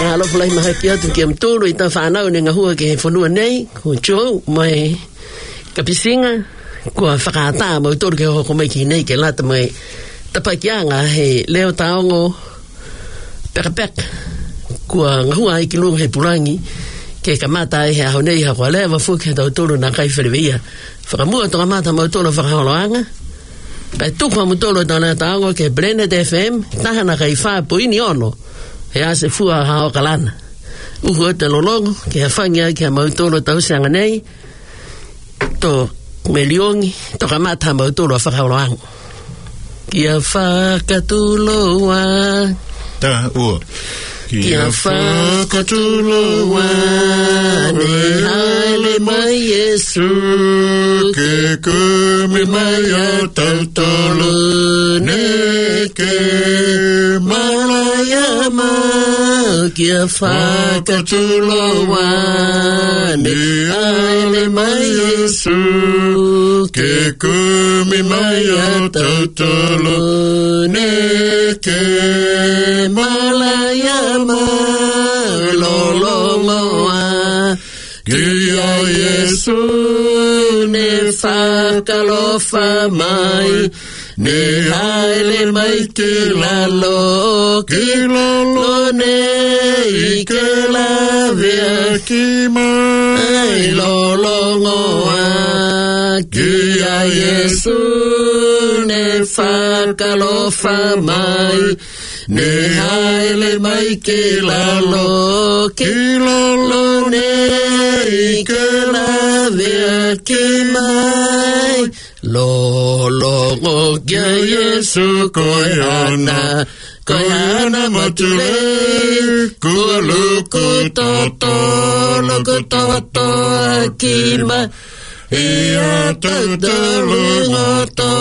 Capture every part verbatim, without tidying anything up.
mahalo fulai mahaki atu ki amtoro i ta whanau ni ngahua ke he whanua nei, ko Joe, mai kapisinga, kua whakaata mautoro ke hoko mai ki nei ke lata mai tapakianga he leo taongo peka peka, kua ngahua ai ki lunga he purangi, ke kamata ai he aho nei ha kua lea wafuki he tautoro na kai wherewia. Whakamua to kamata mautoro whakaholoanga, pai tukwa mautoro tana taongo ke Blended F M, tahana kai wha poini ono, he ase fua hao kalana. Uhu o te lolongo, ke hawhangia ki ha mautoro tausianga nei, to meliongi, to kamata mautoro whakaholoanga. Kia whakatuloa. Ta ua. Kia whakatuloa. Ne haele mai Yesu. Ke kumi mai a tautolo. Ne ke malayama. Kia whakatuloa. Ne haele mai Yesu. Ke kumi mai a tautolo. Ne ke malayama. Lolongoa. Kia Yesu ne whakalofa mai. Ne haele mai ke lalo. Ke lalo ne i ke lavea ki mai. Lolongoa. Kia Yesu ne whakalofa mai. Ne haele mai ke lalo. Ke lalo ne i ke lavea ki mai. Lolongo kia Yesu koiana. Koiana matule. Kua luku toto. Luku toto ki mai. Ia tatalungoto.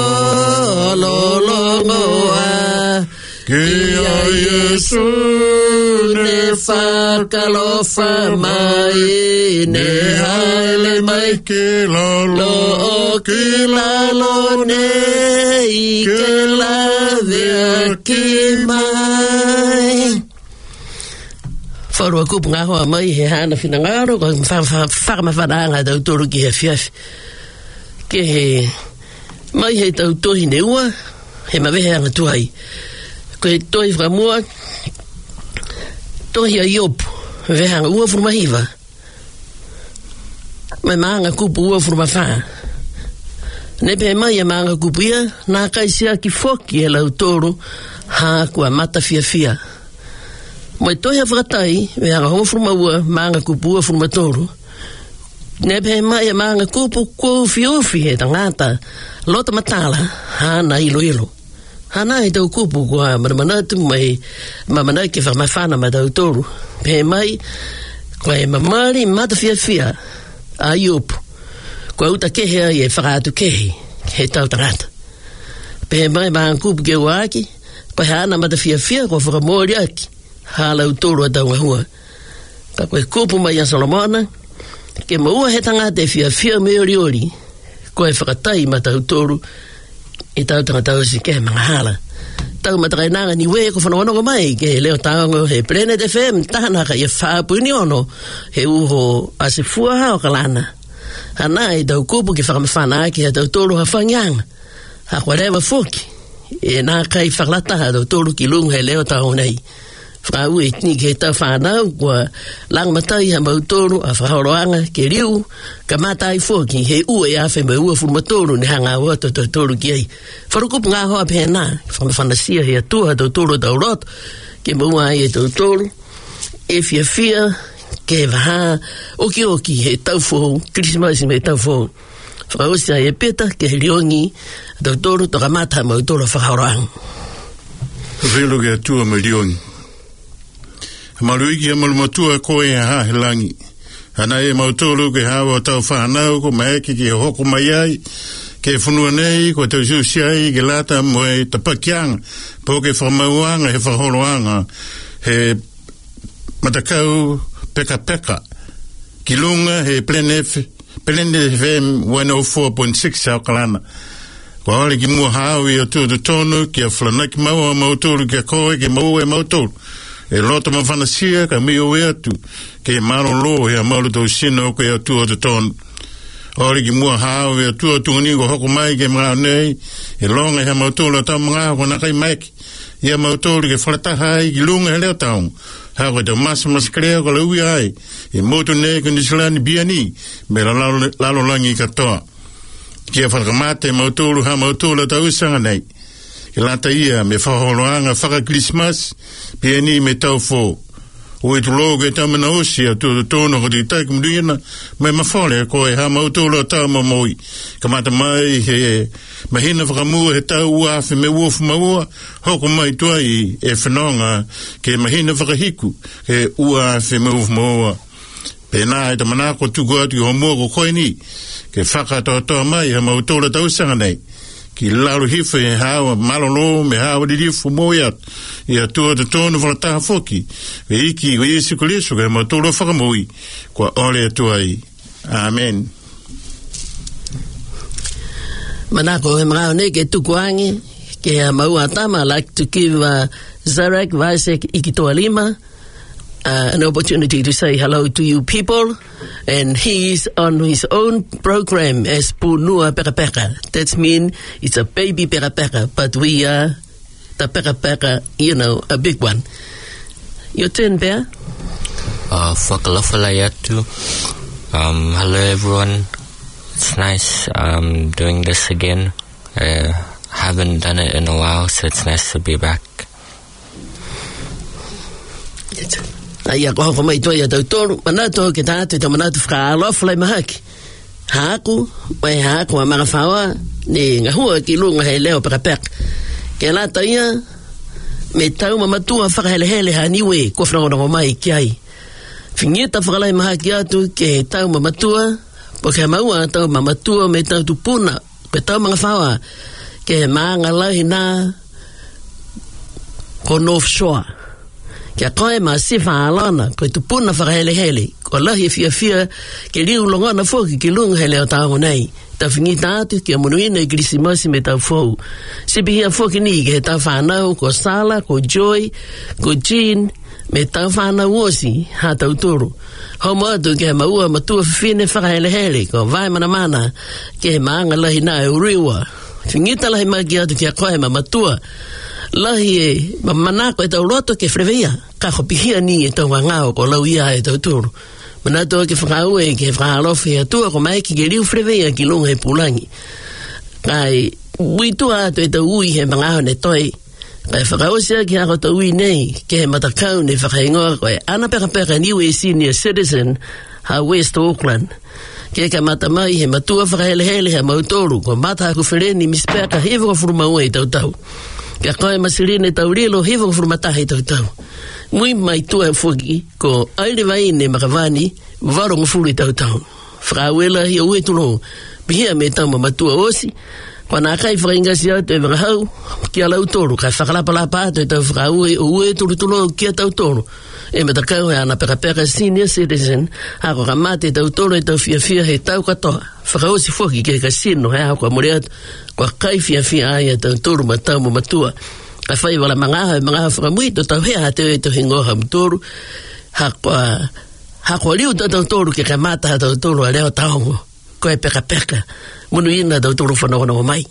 Lolongoa. Kia Yesu ne whakalofa mai. Ne haele mai ke lalo. Ke lalo ne i ke lavea ki mai. Wharua kupu ngā hoa mai he hana whina ngāro, ko whakamawhanaanga tautoro ki he whiawhi. Ke he mai he tautohi ne ua, he mawehe anga tuhai. Ko he tohi whakamua, tohi a iopu, wehe anga ua furumahiva. Mai maanga kupu ua furumawha. Nepe mai e maanga kupu ia, nā kaisia ki foki e lautoro, haa kua mata fia fia. Mai tohi a whakatai, we anga hongo furumaua, maanga kupu ua furumatoro. Nepe mai e maanga kupu kua ufi ufi he tangata, lota matala, haa na ilo ilo. Hana e tau kupu kua manamanatu mai mamana ke whakamawhana mai tau toru. Pe mai, kua e mamari mata fia fia a iopu. Kua uta kehea i e whakaatu kehe, he tau tangata. Pe mai maa kupu ke uaki, kua he ana mata fia fia kua whakamori aki, ha lau toru a tau ngahua. Ka kua kupu mai a Solomona, ke maua he tangata e fia fia me ori ori, kua e whakatai ma tau toru, i tau tangata usi ke mga hala. Tau matakainanga ni we ko whanawanoga mai ke leo taongo he Blended F M tahana ka i whaapuni ono he uho ase fua hao kalana. Hana i tau kupu ki whakamawhana aki ha tau tolu ha whangianga. Ha kwarewa fuki. E nā kai whakalata ha tau tolu ki lunga he leo taongo nei. Whakau e tini ke tau whanau kua langmatai ha mautoro a whakahoroanga ke riu ka matai fuki he ue e awhi mai ua furumatoro ni hanga ua tau tau tolu ki ei. Wharukupu ngā hoa pēnā, whamawhanasia he atua tau tolu tau roto, ke maua ai e tau tolu, e fia fia, ke waha, oki oki he tau fōu, Christmas me tau fōu. Whakausia e peta, ke he riongi, tau tolu toka mata mautoro whakahoroanga. Velo ke atua mai riongi. Maluiki e malumatua koe e ha he langi. Ana e mautoro ke hawa tau whanau ko maeke ke hoko mai ai, ke whanua nei ko tau siusiai ke lata mo e tapakianga, po ke whamauanga he whahoroanga, he matakau peka peka. Ki lunga he Blended F M one oh four point six au kalana. Kwa wale ki mua hao i atu tu tonu, ki a whanaki maua mautoro ki a koe, ki maua e mautoro. e loto ma whanasia ka mi o eatu ke maro lo he a mauru tau sino ke a tua te tonu. Ori ki mua hao e a tua tungani ko hoko mai ke mga nei e longa he mautolo tau mga ko nakai maiki. Ia mautolo ke whalataha ai ki lunga he leo taungu. Hako te masa maskrea ko lau ai e motu nei ko nisilani biani me la lalo, lalo langi katoa. Kia whakamate mautolo ha mautolo tau isanga nei. Ke lata ia me whaholoanga whaka Christmas biani me tau fō. O e tulogo e tamana osi a tu tono ko te taik mduina mai mawhole ko e ha mautolo tau mamoi. Kamata mai he mahina whakamua he tau uafe me uofu maua hoko mai tuai e whanonga ke mahina whakahiku he uafe me uofu maua. Pena e tamana ko tuku atu ho mua ko koe ni ke whakatoa toa mai ha mautolo tau sanga nei. Ki laro hifa e hawa malolo me hawa dirifu moia i a tua te tonu whalataha foki e iki o Iesu Korisu ke mautolo whakamui kua ole atua i. Amen. Manako he mga ne ke tukuangi ke a maua tama. I'd like to give uh, Zarek Vasek Ikitoa Lima Uh, an opportunity to say hello to you people, and he's on his own program as Punua Peka Peka. That means it's a baby Peka Peka, but we are the Peka Peka, you know, a big one. Your turn, Bear. Uh, Whakalawhalayatu. Um, hello everyone. It's nice um, doing this again. Uh, haven't done it in a while, so it's nice to be back. Ia ko hoko mai toia tau tolu, manato ke tātu ta manato whakaalofa lai mahaki. Haaku, mai haaku a mga whaua, ni ngahua ki lunga hei leo pakapek. Ke lata ia, me tau mamatua whakahelehele ha niwe, kua whanongonongo mai ki ai. Whingita whakalai mahaki atu ke tau mamatua, po ke maua tau mamatua me tau tupuna, ke tau mga whaua, ke maanga lahi nā, ko North Shore. Kia koe ma sifa alana, koe tupuna whakahelehele, ko lahi fia fia, ke liu longona foki ki lunga he leo tāngo nei. Ta whingita atu ki a munuina i Krisimasi me tau fōu. Sipi hia foki ni ke he tau whanau, ko Sala, ko Joy, ko Jean, me tau whanau osi, ha tau toro. Homo atu ke he maua matua whine whakahelehele, ko vai mana mana, ke he maanga lahi nā e uriwa. Whingita lahi maki atu kia koe ma matua, lahi e manako e tau roto ke frevea, ka hopihia ni e tau wangao ko lau ia e tau turu. Manato ke whakau e ke whakalofi a tua ko mai ki ke riu frevea ki lunga e pulangi. Kai witua atu e tau ui he mangaho ne toi. Kai whakau sia ki hako tau ui nei ke he matakau ne whakaingoa ko e ana peka peka niwe senior citizen ha West Auckland. Ke ka mata mai he matua whakahelehele he mautoru ko mata haku whereni mispeka hewa furumau e tau tau. Kia koe masirine tau rilo hewa furumatahi tau tau. Mui mai tua fuki ko aile vaine makavani varo ngufuri tau tau. Whakawela hi ue tuno pihia me tau mamatua osi. Kwa nā kai whakaingasi atu e wakahau kia lau toru. Kai whakalapalapa atu e tau whakaue o ue turu tuno kia tau toru. E matakau he ana peka peka senior citizen hako ka mate tau toru e tau fia fia he tau katoa. Whakaosi fuki ke kasino he hako amore atu. Kwa kai fia fia ai e tau toru ma tau mamatua. Ka whai wala mangaha e mangaha whakamuito tau hea te e tau hingoha mtoru. Hako hako liu tau toru ke ka mata tau toru a leo taongo. Koe peka peka. Munu ina tau toru whanongonongo mai.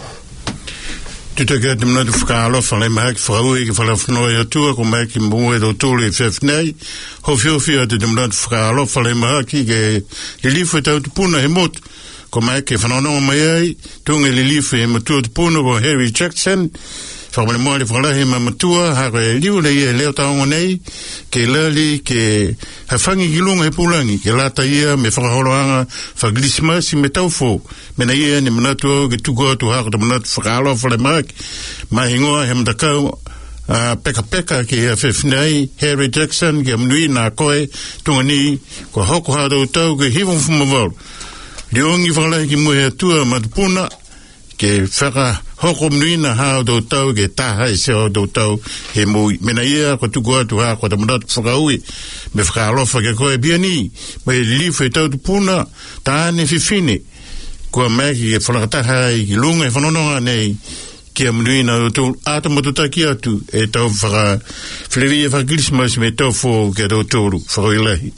Tuta kia te mnatu whakaalofa le mahaki whakaui ki whalawhanoi atua ko mahaki mbuwe tau toru e whewhnei. Ho whiowhia te mnatu whakaalofa le mahaki ke lilifu e tau tupuna he motu. Ko mahaki whanongonongo mai ai. Tunga lilifu e matua tupuna ko Harry Jackson. Whakamane moa le whakalahi ma matua, hako e liu le ia leo taongo nei, ke lali, ke hawhangi ki lunga he pulangi, ke lata ia me whakaholoanga whaklismasi me taufo, mena ia ni manatu au ke tuku atu hako ta manatu whakalofa le maaki, mahingoa he matakau uh, peka peka ke a whewhinei, Harry Jackson, ke amnui nā koe, tunga ni, ko hoko hata utau ke hiwong fumavaru. Liongi whakalahi ki muhe atua matupuna, ke whaka hoko mnuina hao do tau ke taha e se o do tau he mui. Mena ia ko tuku atu haa ko tamanatu whakaui me whakaalofa ke koe biani me lifu e tau tupuna taane whiwhine kua meki ke whanakataha i ki lunga e whanononga nei kia munuina o tō ata matutaki atu e tau whaka whlewi e whakirismas me tau fō kia tō tōru whakailahi.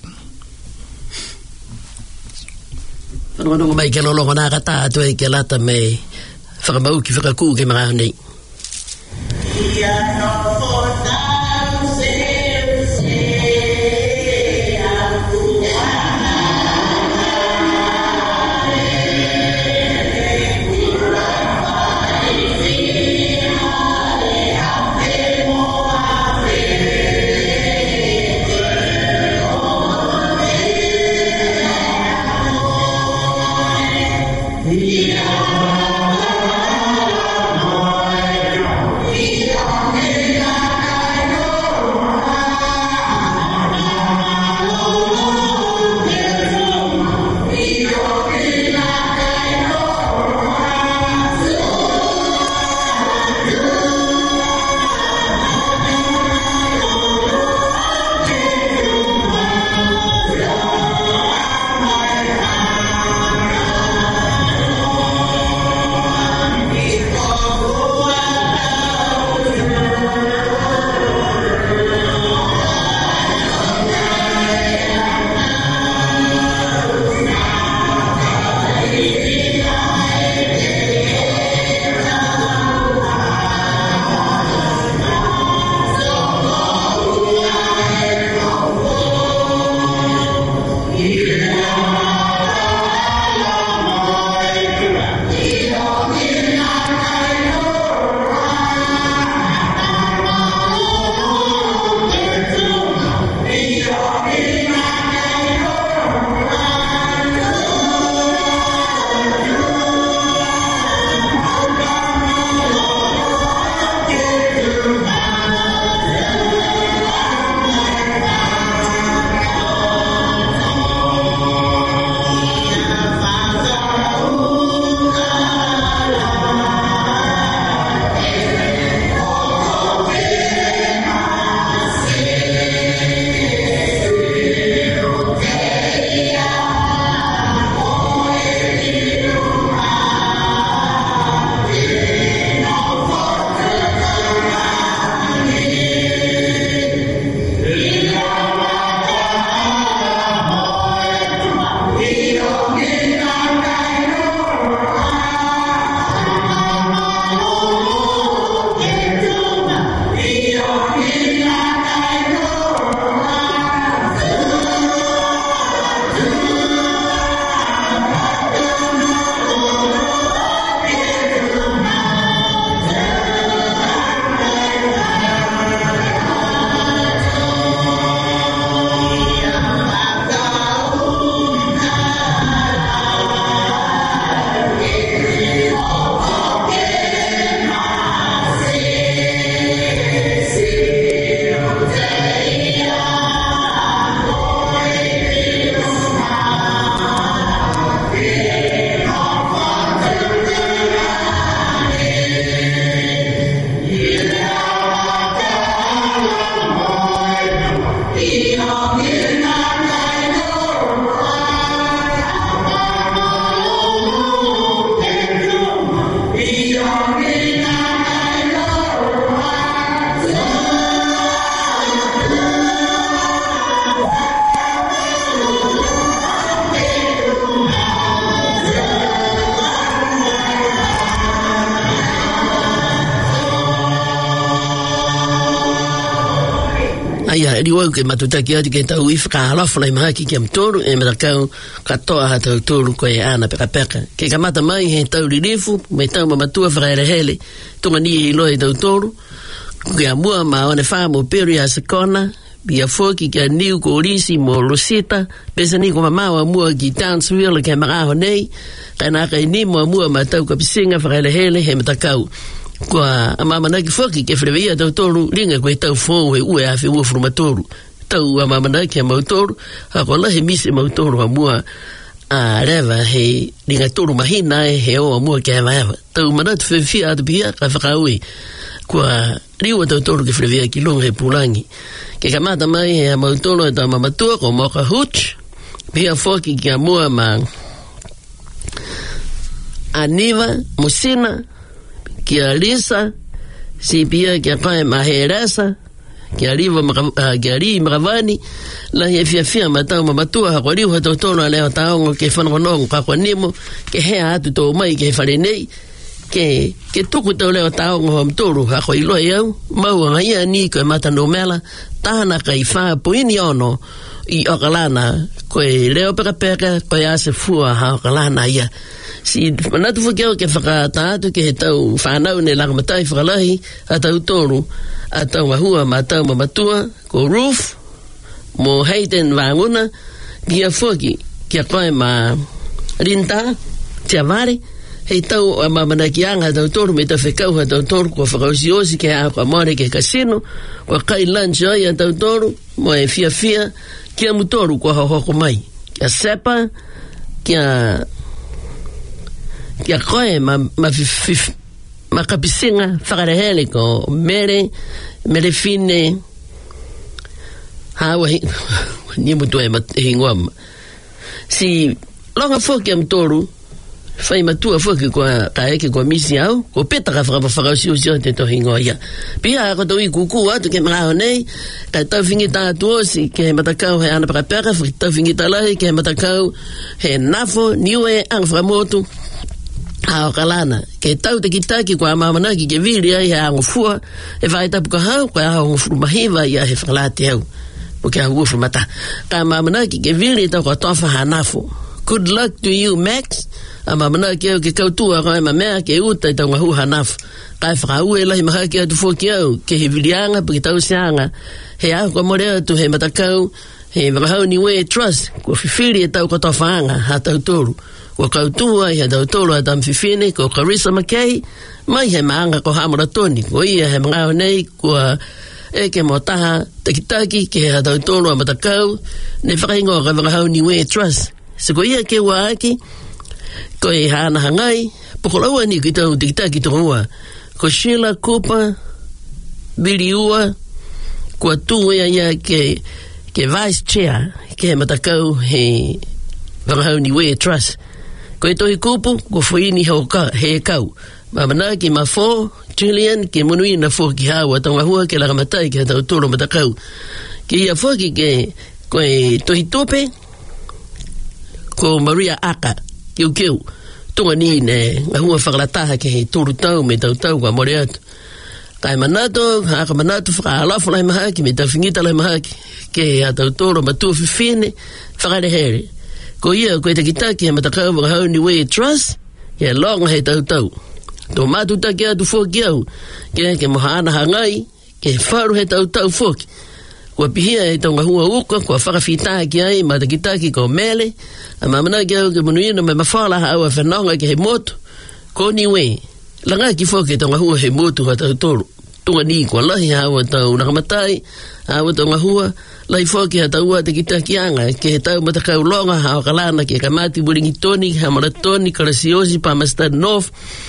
Whanongo mai kia lolongo nā kata atu e kia lata me whakamau ki whakakū ke mga nei. Ia no fōta Aia, eri wau ke matutaki atu ke tau iwhaka halafu lai maha ki kia mtoru, e matakau katoa ha tau toru koe ana peka peka. Ke kamata mai he tau ririfu, me tau mamatua whakaere hele, tunga ni i loe tau toru, ke amua ma one wha mo peri a sekona, bia foki kia niu ko orisi mo Rosita, pesa ni ko mamawa mua ki Townsville ke maraho nei, kai naka i ni mo amua ma tau kapisinga whakaere hele, he matakau. Kua amama naki foki ke whrewea tau toru ringa koe tau fōu he ue awhi ua whrumatoru. Tau amama naki a mautoru, hako lahe mise mautoru a mua a rewa he ringa toru mahina e he o a mua ke hewa hewa. Tau manatu whewhia atu pia ka whakaui. Kua riwa tau toru ke whrewea ki longa he pulangi. Ke kamata mai he a mautoru e tau mamatua ko moka huch, pia foki ki a mua ma Aniva, Musina, kia lisa, si pia kia koe maheresa, kia riva uh, kia ri makavani, la he fia fia matau mamatua hako riu hato tono leo taongo ke whanongonongo kako nimo, ke hea atu tō mai ke whare nei, ke, ke tuku tau leo taongo hamtoru hako iloi au, mau anga ia ni koe matano mela, tahana kai wha puini ono, i okalana, koe leo peka peka, koe ase fua ha okalana ia. Si manatu whakeo ke whakataatu ke he tau whanau ne langa matai whakalahi, a tau toru, a tau mahua ma tau mamatua, ko Ruth, mo Hayden Wanguna, kia whoki, kia koe ma Rinta, tia vare, hei tau a mamanakianga tau toru me tau whekau ha tau toru, ko whakausiosi ke hao ka more ke kasino, ko kai lunch oi a tau toru, mo e fia fia, kia mutoru ko hahoko mai, kia sepa, kia kia koe ma, ma, fif, ma kapisinga whakarehele ko mere, mere fine, hawa ni mutu e hingoam. Si longa foki am toru, whai matua foki kua kaeke kua misi au, ko peta ka whakapawhakausi usio te to hingoa ia. Pia ako tau i kuku atu ke mga nei, kai tau whingita atu osi, ke he matakau he ana pakapeka, tau whingita lahi, ke he matakau he nafo, niue ang whakamotu, hao kalana, ke tau te kitaki kua mamanaki ke viri ai he ango fua, e whai tapu ka hau, kua hao ngufuru mahiwa ia he whakalati au, po ke hau ufu mata. Ka mamanaki ke viri tau kua tofa hanafo. Good luck to you, Max. A mamanaki au ke kautua koe ma mea ke uta i tau ngahu hanafo. Kai whakau e lahi mahaki atu fōki au, ke he virianga, po ke tau seanga, he au kua more atu he matakau, he wakahau ni we trust, kua whiwhiri e tau kua tofa anga, ha tau toru. Ko kautua i ha tau tolo a tam whiwhine, ko Carissa McKay, mai he maanga ko Hamura Tony, ko ia he mga nei, ko eke mo taha, takitaki, ke he ha tau tolo a matakau, ne whakaingo ka wakahau ni we trust. Se ko ia ke waaki, ko e hana hangai, pokolaua ni ki tau takitaki tonga, ko Sheila Cooper, Billy Ua, ko atu ia ia ke, ke vice chair, ke he matakau he wakahau ni we trust. Ko e tohi kupu, ko whaini hao ka, he kau. Mamana ki ma fo, Julian, ke munui na fo ki hawa, tonga hua ke lakamatai ke tau tolo matakau. Ke ia fo ki ke, ko e tohi tope, ko Maria Aka, kiu kiu, tonga ni ne, nga hua whakalataha ke he toro tau me tau tau kwa more atu. Kai manato, haka manato, whakaalafu lai mahaki, me tau whingita lai mahaki, ke he tau tolo matua whiwhine, whakarehere. Ko ia, koe te kitaki he matakau wakahau ni we trust, he longa he tau tau. Tō mātu taki atu whoki au, ke ke mohana hangai, ke wharu he tau tau whoki. Kua pihia he tonga hua uka, kua whakawhitaha ki ai, matakitaki ko mele, a mamana ki au ke munuina me mawhalaha au a whanonga ke he motu, ko ni we. Langa ki whoki tonga hua he motu ha tau toro. Tunga ni kua lahi hawa tau nakamatai, hawa tonga hua, lai whoki ha tau te kitaki anga, ke he tau matakau longa hao kalana ke kamati buringi toni, Hamura Tony, Karasiosi, Palmerston North,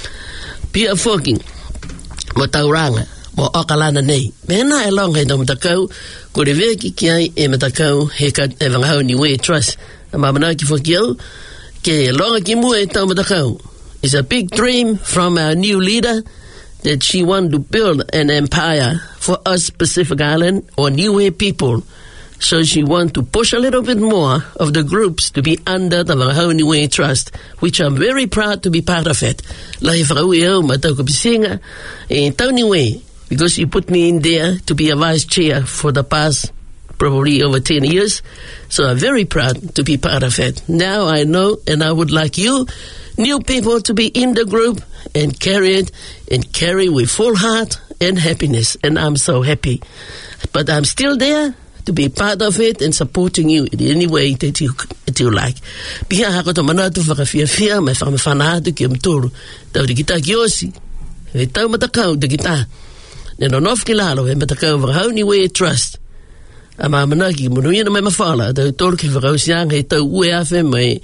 pia whoki, mo tau ranga, mo okalana nei. Mena e longa he tau matakau, ko re veki ki ai e matakau he ka e wangahau ni we trust. A mamana ki whoki au, ke longa ki mua e tau matakau. It's a big dream from our new leader, that she wanted to build an empire for us Pacific Island or Niue people. So she wanted to push a little bit more of the groups to be under the Wakahau Niue Trust, which I'm very proud to be part of it. Lahi whakaui au ma tau kapisinga, e tau niwe, because you put me in there to be a vice chair for the past probably over ten years. So I'm very proud to be part of it. Now I know, and I would like you, new people, to be in the group and carry it and carry with full heart and happiness. And I'm so happy. But I'm still there to be part of it and supporting you in any way that you, that you like. Pia hako to manatu whakawhiawhia, mai whakamawhanahatu ki amtoro. Tau te kita ki osi. He tau matakau te kita. Neno nof ki lalo, he matakau Wakahau Niue Trust. A mamanaki, munuia na mai mawhala, tau toro ki whakau siang, he tau ue awhe mai,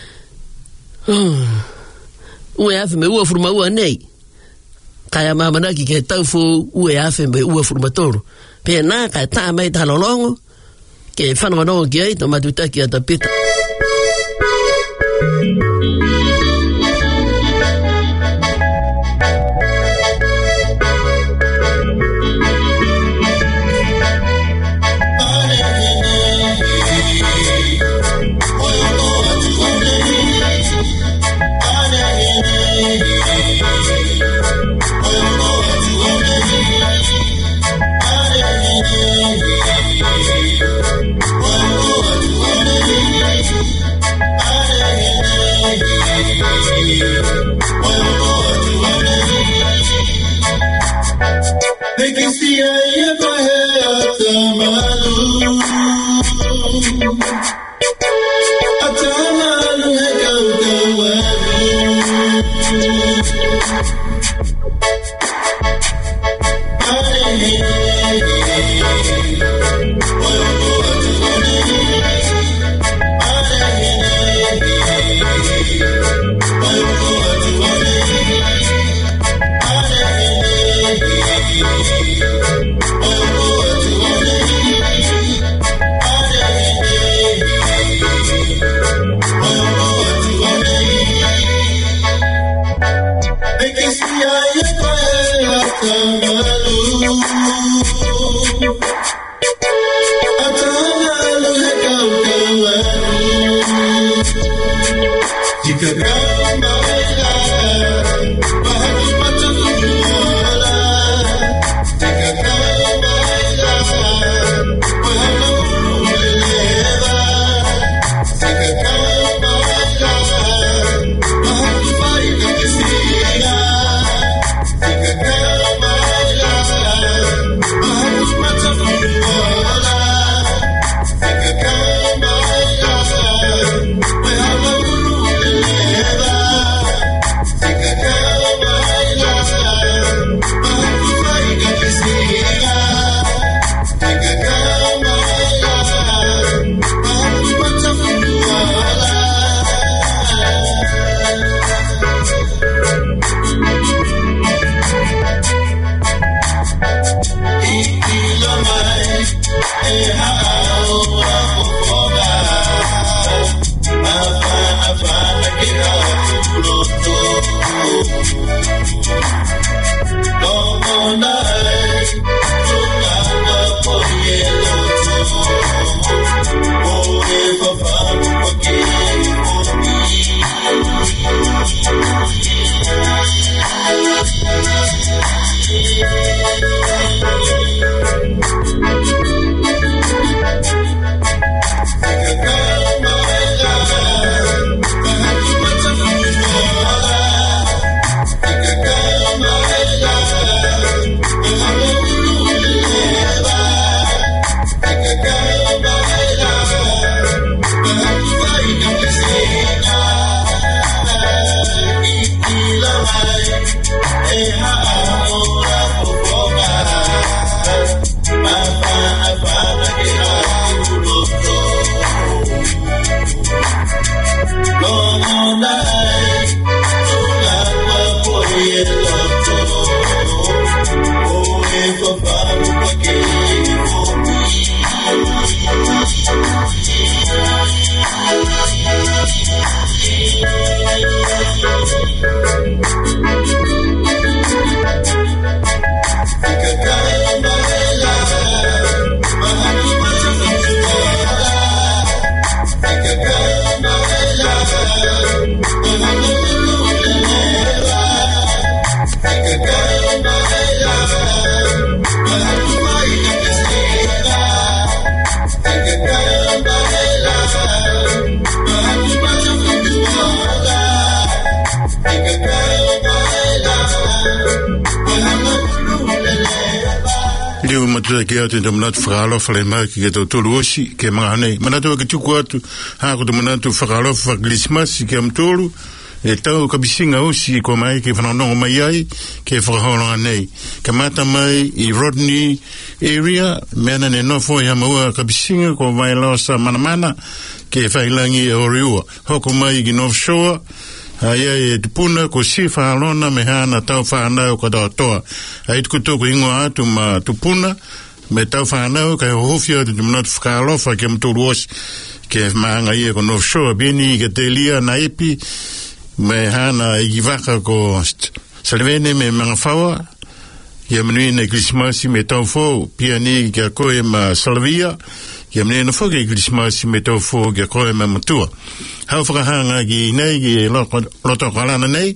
ue awhe mai ua furuma ua nei. Kaya mamanaki ke tau fu ue awhe mai ua furuma toro. Pea nā kai tā mai tā lolongo, ke whanongo ki ai, tō matutaki a ta pita. Ke atu te manatu whakalofa le mai ki tau tolu osi ke mga nei. Manatu ke tuku atu hako te manatu whakalofa Christmas ke amtolu e tau kabisinga osi ko mai ke whanonongo mai ai ke whakaholonga nei. Ke mata mai I Rodney area mena ne nofo I hamaua kabisinga ko mai laosa manamana ke whailangi e oriua. Hoko mai ki North Shore Aia e tupuna ko si whahalona me hana tau whanau ka tau toa. Ai tuku toko ingoa atu ma tupuna me tau whanau ka hofia te tumunatu whakalofa ke mturu osi ke maanga ia ko North Shore bini ke te lia na epi me hana i waka ko salvene me mga whaua ia manuina Christmas me tau fo pia ni ke koe ma salvia ia manuina fo ke Christmas me tau fo ke koe ma matua. Hau whakahanga ki nei ki loto kalana nei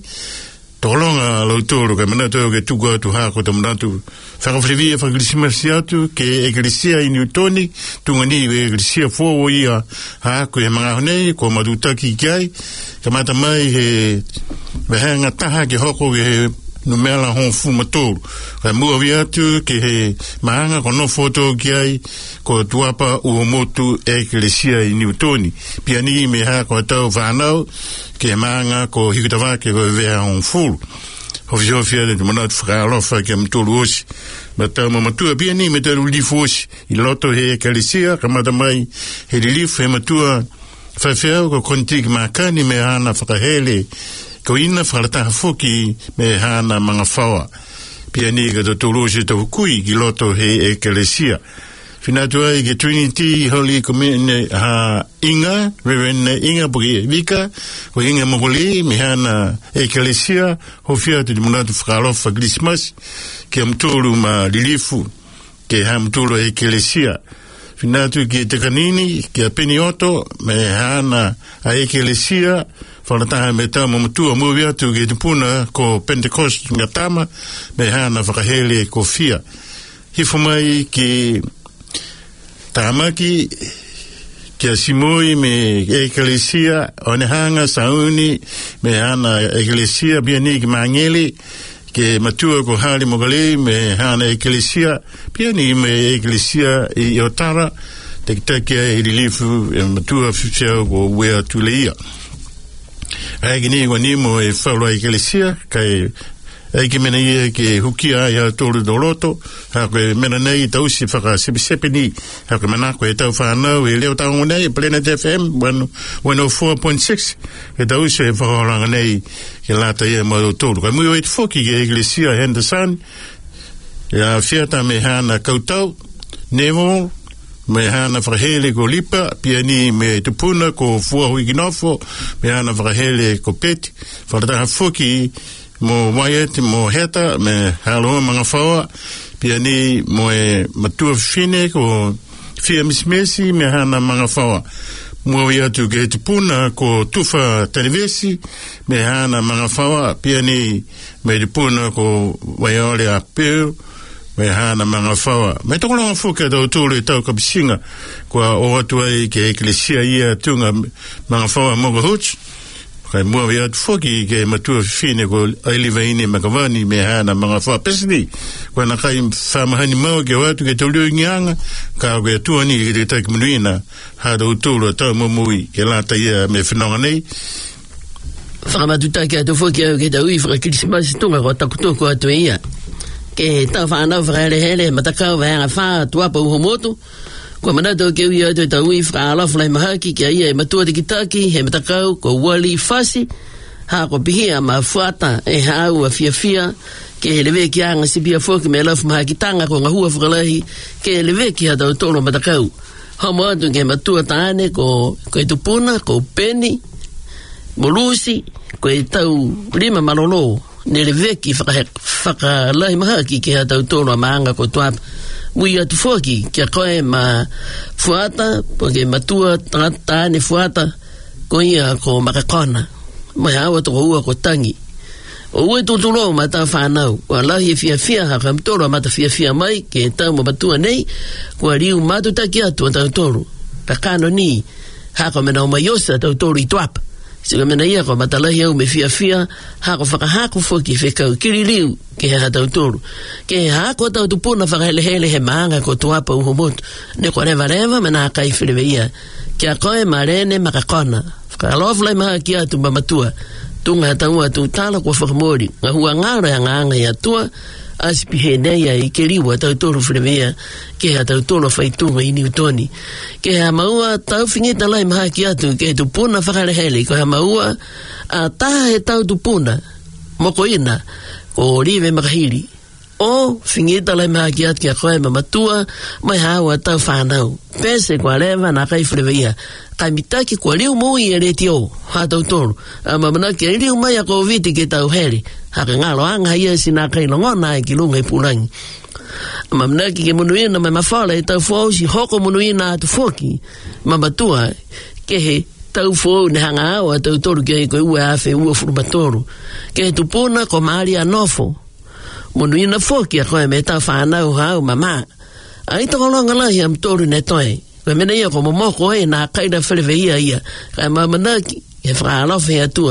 tolonga lautoro ka manatu ke tuku atu hako ta manatu whakawhirivia whakrisimasi atu ke egrisia I Newtoni tunga ni we egrisia fōo ia hako e mga honei ko madutaki ki ai ka mata mai he wehanga taha ke hoko ke no mela hon fu matoro ka mua via tu ke he maanga ko no foto ki ai ko tuapa u motu eklesia i Newtoni piani me ha ko tau vanau ke maanga ko hikutava ke ko vea hon fu of jo fia de monat fralo fa ke mtulu osi mata mo matua piani me te uli fosi i loto he eklesia ka madamai he relief he matua fa fea ko kontik makani me hana fakahele ko ina whalata foki me hana mga whaua. Pia ni ka totolosi tau kui ki loto he ekelesia. Finatu ai ke Trinity Holy Community ha Inga, Reverend Inga Puki Vika, ko Inga Mogoli me hana ekelesia, ho fia te munatu whakalofa Christmas, ke amtulu ma lilifu, ke ha amtulu ekelesia. Finatu ki te kanini, ki a penioto, me hana a ekelesia, whanataha me tau mamutua muwi atu ki te puna ko Pentecost ngatama, me hana whakahele ko fia. Hifo mai ki tamaki, ki a simoi me ekelesia, o ne hanga sauni, me hana ekelesia, biani ki mangeli, ke matua ko hali mogale me hana eklesia piani me eklesia i otara te kitake i relifu e matua fifia ko wea tuleia agini wani mo e whaura eklesia kai Eke mena ia ke hukia ia tolu doloto, hake mena nei tausi whaka sepi sepi ni, hake manako e tau whanau e leo tau nei, Planet F M, one oh four point six, e tausi e whakaranga nei, ke lata ia maro tolu. Kai mui o e te whoki ke Iglesia Henderson, e a whiata me hana kautau, Nemo, me hana whakahele ko lipa, pia ni me tupuna ko fua hui kinofo, me hana whakahele ko peti, whakataha whoki, mo waiet mo heta me haloa mga whaua pia ni mo e matua fine ko fia mismesi me hana mga whaua mo iatu ke te puna ko tufa televisi me hana mga whaua pia ni me te puna ko waiole a peu me hana mga whaua me toko longa fuka tau tūle tau kapisinga kua o atu ai ke eklesia ia tunga mga whaua moga huts kai mua via foki ke matua fine ko ailevaine makavani me hana mga fa pesni ko na kai famahani mau ke watu ke tolu ngianga ka ke tuani ke te kumuina ha do tolo ta momui ke lata ia me fenonga nei fama tuta ke to foki ke da ui fra Christmas tunga ko takuto ko atu ia ke ta fa na vrele hele mataka va fa tua po homoto ko manado ke ia te tau fra ala fly mahaki ke ia matua de kitaki he matakau ko wali fasi ha ko bihia ma fuata e ha u fia fia ke leve ki anga sibia foki me laf mahaki tanga ko ngahua fralahi ke leve ki ha tolo matakau ha mo atu ke matua tane ko ko tupuna ko peni bolusi ko tau lima malolo ne leve ki fa fa la mahaki ke ha tolo manga ko tuap mui atu foki, kia koe ma fuata, poke matua tangata ne fuata, ko ia ko makakona, mai hawa toko ua ko tangi. O ue tutulo ma ta whanau, kua lahi e fia fia haka mtoro ma ta fia fia mai, ke tau ma matua nei, kua riu matu taki atu a tau toro. Pakano ni, haka mena o maiosa tau toro i tuapa. Sika mena ia ko matalahi au me fia fia, hako whakahaku foki whekau kiri liu ke hea tau toro. Ke hako tau tupuna whakahelehele he maanga ko tuapa uhomotu. Ne ko rewa rewa mena hakai whilewe ia. Kia koe marene makakona. Whakaloflai maha ki atu mamatua. Tunga tau atu tala kwa whakamori. Nga hua ngara ya nganga ya tua. Asipi he neia i ke riwa tau toro whilewe ia. Ke hea tau toro whaitunga i Newtoni. Ke hea maua tau whingita lai maha ki atu ke tupuna whakalehele. Ko hea maua a taha he tau tupuna. Moko ina. O rive makahiri. O whingita lai maha ki atu kia koe mamatua. Mai hawa tau whanau. Pese kwa lewa na kai whilewe ia. Kai mitaki kwa riu mui e reti o. Ha tau toro. A mamanaki e riu mai a ko viti ke tau heri. Haka ngalo anga ia si nā kai longona e ki lunga i purangi. Mamanaki ke munuina mai mawhala e tau fōu si hoko munuina atu foki. Mamatua ke he tau fōu ne hanga awa tau toru ke he koe ue awhi ua furumatoru. Ke he tupuna ko maari anofo. Munuina foki a koe me tau whanau hau mama. A ita kolonga lahi am toru ne toi. Koe mena ia ko momoko e nā kaira whilewe ia ia. Kai mamanaki e whaalofa he atua.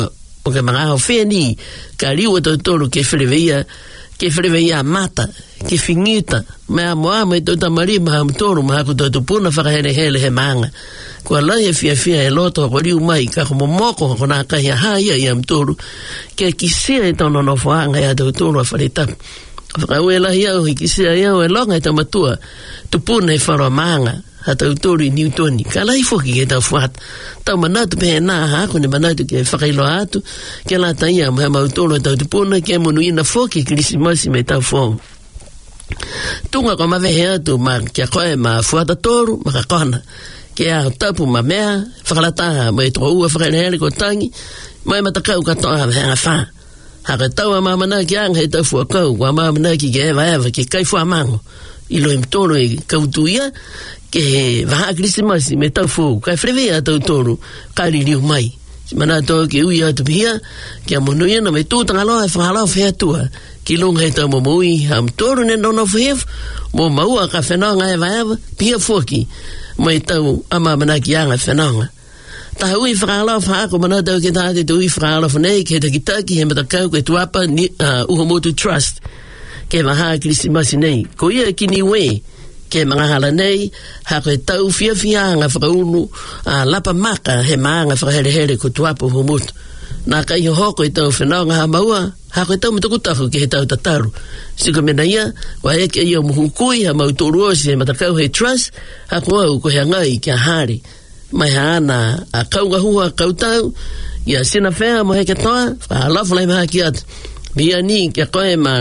o ke mga ho wheni, ka riu tau tolu ke whileweia, ke whileweia mata, ke fingita, mea moa mai tau tamari maha mtoro, maha ku tau tupuna whakahere hele he maanga. Kua lai e fia fia e loto ko riu mai, ka kumo moko ko nā kahi a haia i am toro, ke kisia e tau nono whaanga e a tau toro a wharetapu. Whakaue lahi au, i kisia e au e longa e tau matua, tupuna e wharo maanga, ha tau toro i Newtoni. Ka lai foki ke tau whaata. Tau manatu pehe nā hako ne manatu ke whakailo atu, ke la taia maha mautoro e tau tupuna, ke monu ina foki Krisimasi me tau whonga. Tunga ko mawehe atu, ma kia koe ma whaata toru, ma ka kona. Ke a tapu ma mea, whakalataha, mai toko ua whakalehele ko tangi, mai matakau katoa hanga wha. Haka tau a mamana ki anga he tau fuakau, wa mamana ki ke ewa ewa, ke kai fuamango. Ilo im toro e kautuia, ke he waha Krisimasi me tau fuau, kai frewea tau toro, kari riu mai. Mana tau ke ui atu pihia, ke a monuia na me tūtanga loa e whakalau whiatua, ki lunga he tau momui, am toro ne nono fuhef, mo maua ka whenonga ewa ewa, pihia fuaki, mai tau ama mana ki anga whenonga. Taha ui whakalau whaako mana tau ke tāte tu ui whakalau whanei ke ta kitaki he matakau ke tuapa ni, uh, Uhamotu Trust ke maha Krisimasi nei. Ko ia kini we ke mga hala nei ha koe tau fia fia anga whakaunu uh, lapa maka he maanga whakahere ko tuapa Uhamotu. Nā kai ho hoko i tau whenonga ha maua ha koe tau mutakutahu ke he tau tataru. Siko mena ia, wa eke ia muhukui ha mautoro osi he matakau he trust ha koe au ko he ngai kia hari. Mai haana a kaunga hua kautau ia sina whea mo heke toa whahalafu lai maha ki atu bia ni kia koe ma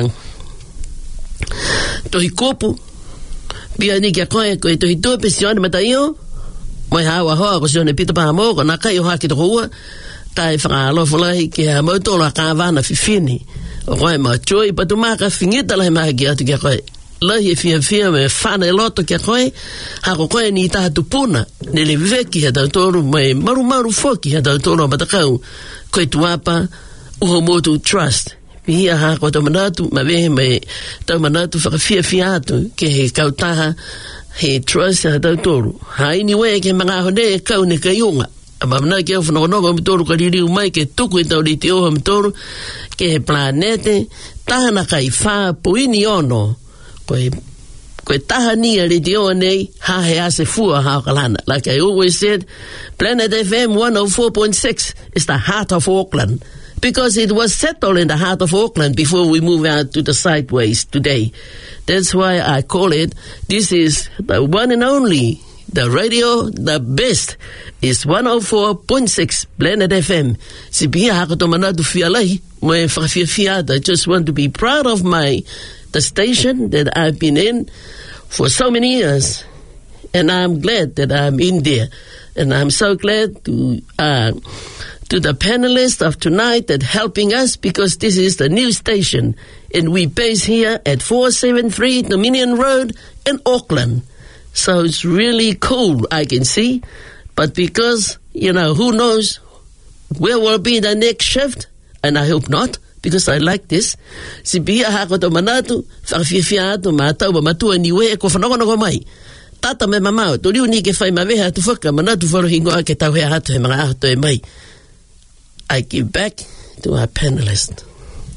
tohi kopu bia ni kia koe koe tohi tupe sione mata iyo mai hawa hoa ko sione pita paha moko na kai o haki toko hua tai whahalafu lai ki ha mautolo a kāwana fifini o koe ma choi patu maka fingita lai maha ki atu kia koe lahi e fia fia me whana e loto kia koe, hako koe ni taha tupuna, ne le veki ha tau toru mai maru maru foki ha tau toru matakau, koe tuapa Uhamotu Trust. Pihia hako tau manatu, ma vehe mai tau manatu whaka fia fia atu, ke he kautaha he trust ha tau toru. Ha iniwe ke mga hone e kau ne kaiunga. Ama mana ke au whanakonoko mtoru ka ririu mai ke tuku e tau riti oha mtoru, ke he planete, taha na kai wha puini ono, koe koe taha nia re te oa nei ha he ase fua hao kalana. Like I always said, Planet F M one oh four point six is the heart of Auckland because it was settled in the heart of Auckland before we move out to the sideways today. That's why I call it, this is the one and only, the radio, the best is one oh four point six Planet F M. Si pia haka to manatu fialai, moe whakafia fiata. I just want to be proud of my the station that I've been in for so many years, and I'm glad that I'm in there, and I'm so glad to uh, to the panelists of tonight that helping us because this is the new station, and we base here at four seventy-three Dominion Road in Auckland. So it's really cool, I can see, but because you know who knows where will be the next shift, and I hope not. Because I like this. Si bia hako to manatu, whakawhiawhia atu, ma tau ma matua niwe e ko whanongonoko mai. Tata me mamau, to riu ni ke whai maweha atu whaka, manatu wharohingoa ke tau hea hatu he mga ahato e mai. I give back to our panelist.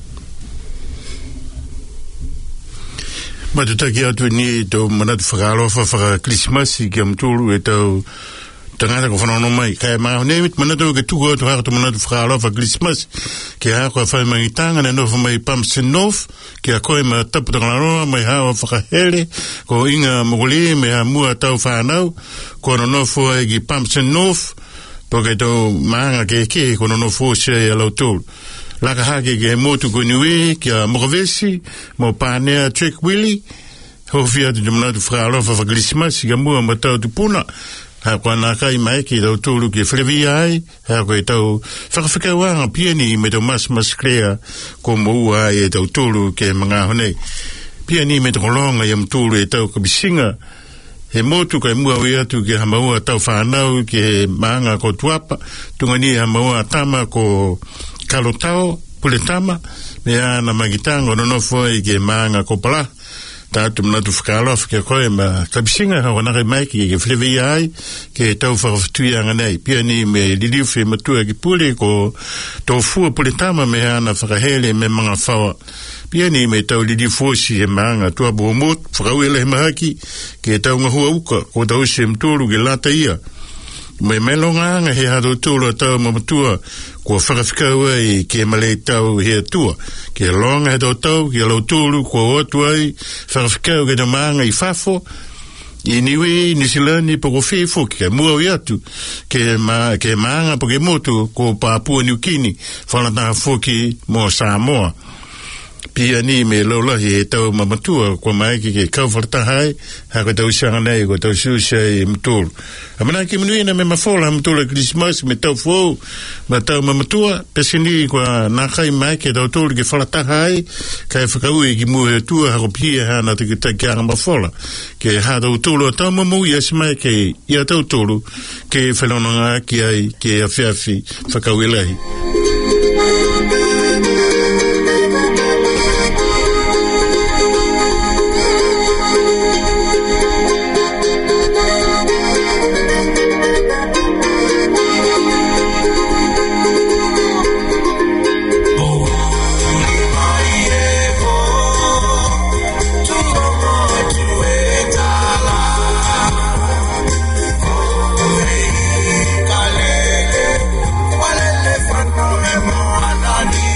Ma te taki atu ni tau manatu whakalofa whaka Krisimasi ki amtulu e tau tangata ko whanono mai. Kaya mga honemit manatu ke tuko atu hako to manatu whakalofa Krisimasi ke hako a whai mangitanga na nofa mai Palmerston North ke a koe ma tapu tangaroa mai hawa whakahere ko inga mogoli me ha mua tau whanau ko no nofo e ki Palmerston North po ke tau maanga ke ke ko no nofo se e alau tolu. Laka hake ke motu ko niwe ke a Mokavesi mo pānea Trek Willie ho fia tu manatu whakalofa wha Krisimasi ke mua ma tau tupuna ha koa nā kai mai ki tau tōru ki whrewi ai, ha koe tau whakawhikawanga piani me tau mas mas krea ko moua ai e tau tōru ke mga honei. Piani me tau kolonga i am tōru e tau kabisinga, he motu kai mua ui atu ki hamaua tau whanau ki he maanga ko tuapa, tungani hamaua tama ko kalotao, puletama, me ana magitanga no nofo i ki maanga ko pala, tātu mna tu whakalof ke koe ma tapisinga hau nare mai ki ke whilewi ai ke tau whakawhatuianga nei pia ni me liliwhi matua ki pule ko tau fua pule tama me ana whakahele me mga whawa pia ni me tau liliwhosi he maanga tua buomot whakawela he mahaki ke tau ngahua uka ko tau se mtoro ke lata ia me melonga he hado tūra tau mamatua ko whakawhikau ai ke malei tau he atua ke longa he tau tau ke lau tūru ko otu ai whakawhikau ke na maanga i whafo i niwi nisilani po ko whifo ke mua i atu ke, ma, ke maanga po ke motu ko Papua New Guinea whanata whoki mo Samoa pia ni me laulahi he tau mamatua ko mai ki ke kauwhartahai ha ko tau sanga nei ko tau susai mtulu amana ki minuina me mafola mtulu Christmas me tau fo ma tau mamatua pesini ko nakai mai ke tau tulu ke whalatahai kai whakaui ki mua tua ha ko pia ha na te kita kia mafola ke ha tau tulu tau mamu i asimai ke ia tau tulu ke whanonanga ki ai ke awhiawhi whakaui lahi Nani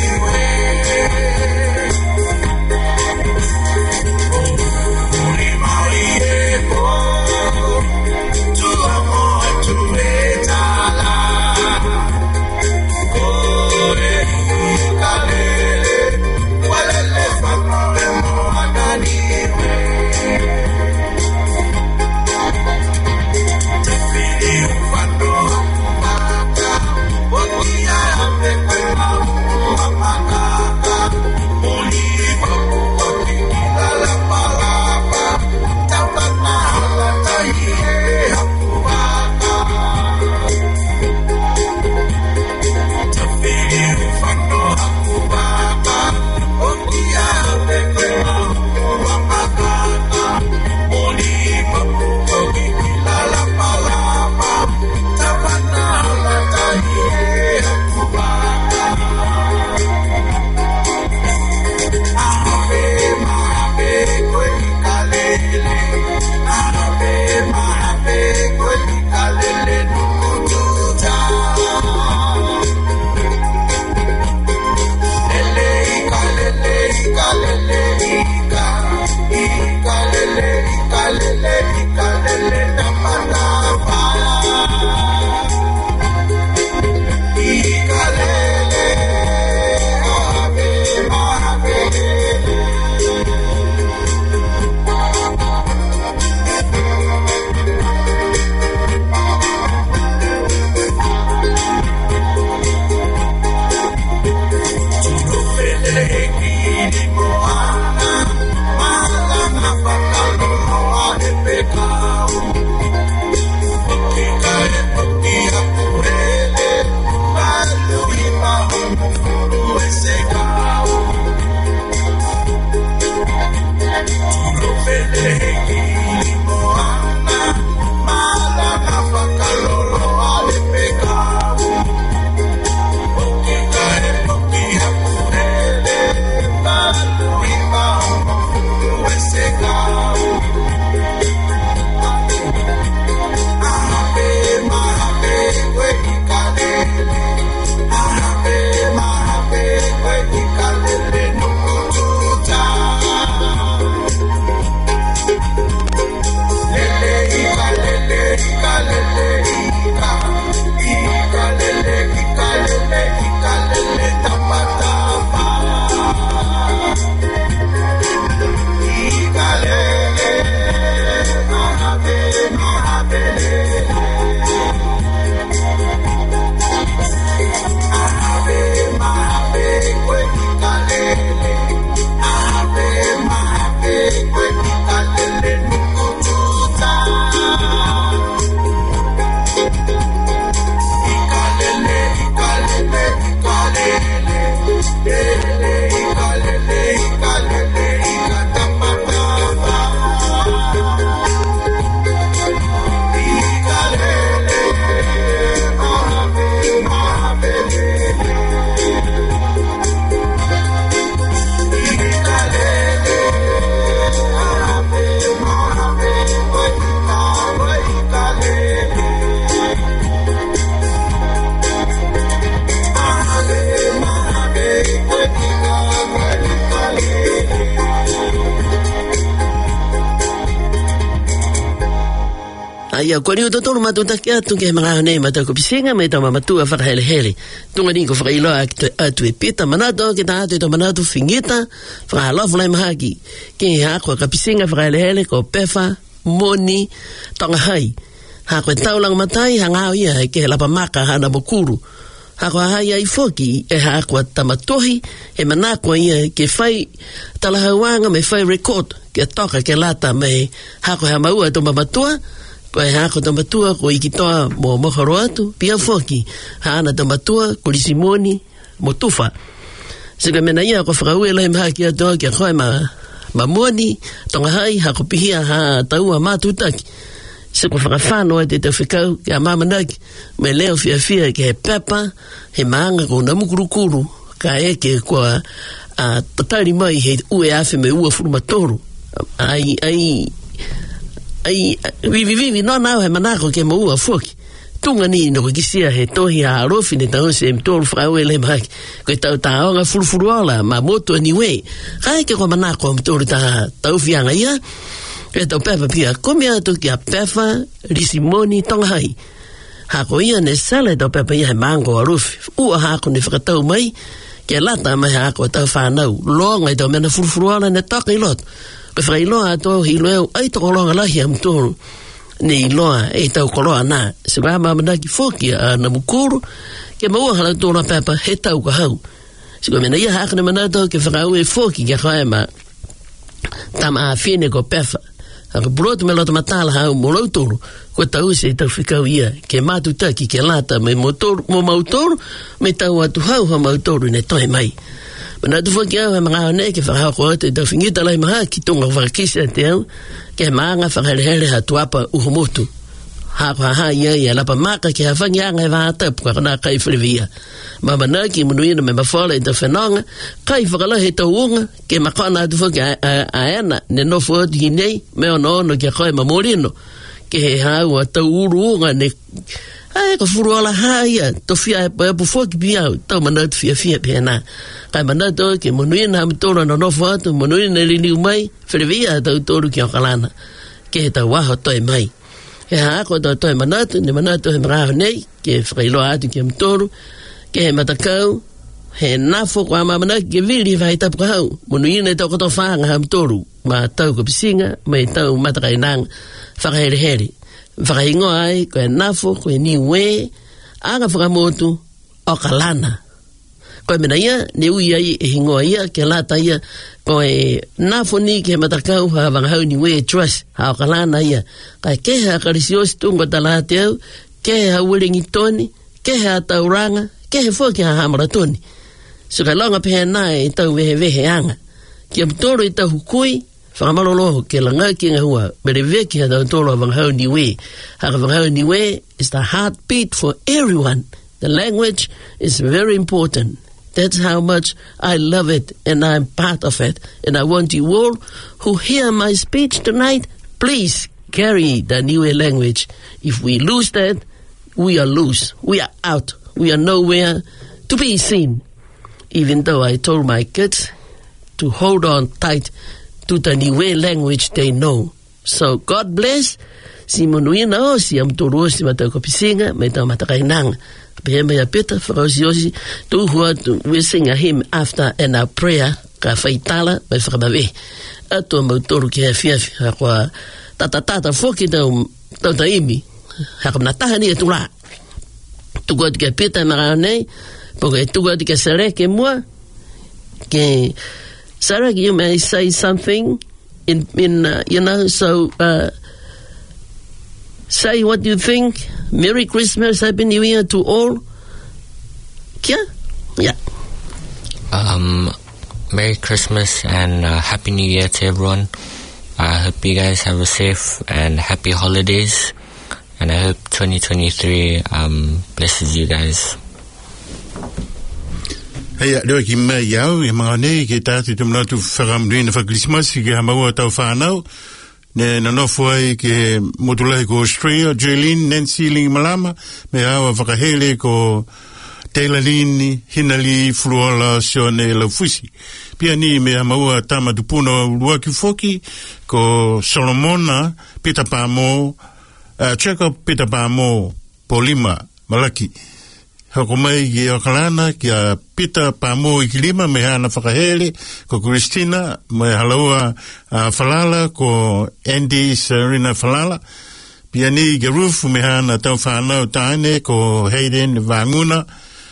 ia ko ni to tolu matu takia tu ke mga ne mata ko pisinga me tama matu fa hele hele tu ngani ko fa ilo atu e pita manato ke ta atu to manato fingita fa lo fa mai ki ke ha ko ka pisinga fa hele hele ko pefa moni tonga hai ha ko taulang matai hanga ia ke la pamaka hana bokuru ha ko hai ai foki e ha ko tamatohi e manako ia ke fai talahawanga me fai record ke toka ke lata me ha ko ha mau to matua Pai hako tamatua ko ikitoa mo mohoro atu, pia foki, haana tamatua ko lisimoni mo tufa. Sika mena ia ko whakaue lai mahaki atoa kia koe ma, ma moni, tonga hai, hako pihia ha taua mātutaki. Sika whakawhano e te te whikau kia mamanaki, me leo fia fia ke he pepa, he maanga ko namukurukuru, ka eke kua a tatari mai he ue afe me ua furumatoru. Ai, ai, ai vivi vivi no na he manako ke mo ua foki tunga ni no kisia he tohi a rofi ne tau se mtol frawe le mak ko tau tau nga fulfuruala ma moto anyway kai ke ko manako mtol ta tau fianga ia e tau pepa pia komia to kia pefa risimoni tonga hai ha ko ia ne sale tau pepa ia mango a rofi ua ha ko ne fratau mai ke lata mai ha ko tau fa nau longa tau mena fulfuruala ne taka ilot Pe frai loa to hi loa ai to kolonga lahi am toro nei loa e tau koloa na se wa ma mana ki foki a na mukuru ke mo hala to na pepa he tau ka hau se ko mena ia ha kana mana to ke frai e foki ke kha ma tama fine ko pefa a brot me lo to matala ha mo lo toro ko tau se tau fikau ia ke matu taki ke lata me motor mo motor me tau atu hau ha motor ne toi mai Mana tu foki au he mga ne ke whakao ko te tau fingita lai maha ki tonga whakakisa te au ke maanga whakarehele ha tuapa uhumotu. Hako ha ha ia ia lapa maka ke ha whangianga e wahatapu ka kana kai whiriwia. Ma mana ki munuina me mawhala i tau whanonga kai whakalahe tau unga ke makana tu foki a, a, a ena ne nofu oti hinei me ono ono ke koe mamorino ke he hau a tau uru unga ne ai ko furu ala haia to fia e po foki bia to mana to fia fia pena kai mana to ke monuina am toro no no foto monuina le ni mai frevia to toro ki kalana ke ta wa to mai e ha ko to to mana to ni mana to mra nei ke freilo atu ke am toro ke mata kau he nafo kwa mana ke vili vai ta kwa monuina to ko to fa am toro ma to ko pisinga mai to mata kai nang fa hele hele Whakaingo ai, koe nafo, koe ni we, aga whakamotu, o kalana. Koe mena ia, ne ui ai e hingoa ia, ke lata ia, koe nafo ni ke matakau, ha wangahau ni we trust, ha o kalana ia. Kai ke ha karisiosi tungo talate au, ke ha wiringi toni, ke ha tauranga, ke he fōki ha hamara toni. So kai longa pehe nai, i tau wehe wehe anga. Ki am toro i tau hukui, whakamalolo ke langa ki ngā hua mere veki ha tau tolo wangahau ni we haka wangahau ni we is the heartbeat for everyone. The language is very important. That's how much I love it and I'm part of it, and I want you all who hear my speech tonight, please carry the Niue language. If we lose that, we are loose, we are out, we are nowhere to be seen. Even though I told my kids to hold on tight to the Niue language they know. So God bless. Si monuina o si am toro si mata ko pisinga me ta mata kainang. Pe me ya peta frosi osi tu hua tu we sing a hymn after and a prayer ka faitala me framawe. Ato mo toro ki fia fia kwa tata tata foki ta ta ta imi. Ha na ta ni tu la. Tu god ke peta marane porque tu god ke sere ke moi ke Sarah, you may say something in, in uh, you know, so uh, say what you think. Merry Christmas, Happy New Year to all. Yeah? Yeah. Um, Merry Christmas and uh, Happy New Year to everyone. I hope you guys have a safe and happy holidays. And I hope twenty twenty-three um, blesses you guys. Hei, leo ki mai iau, e mga nei, ke tātu te mnatu whakamdui na whakrismasi, ke hamaua tau whanau, ne nanofu ai ke motulai ko Australia, Jolene, Nancy, Lingi Malama, me hawa whakahele ko Taylor Lini, Hinali, Fluola, Sione, Laufusi. Pia ni me hamaua tama tupuna Luaki Foki, ko Solomona, Peter Pamo, uh, check up pita pa mo polima malaki. Hako mai ki o kalana ki a pita pa mo i kilima me hana whakahele ko Christina me halaua uh, Falala ko Andy Serena Falala. Pia ni ke rufu me hana tau whanau taine ko Hayden Vanguna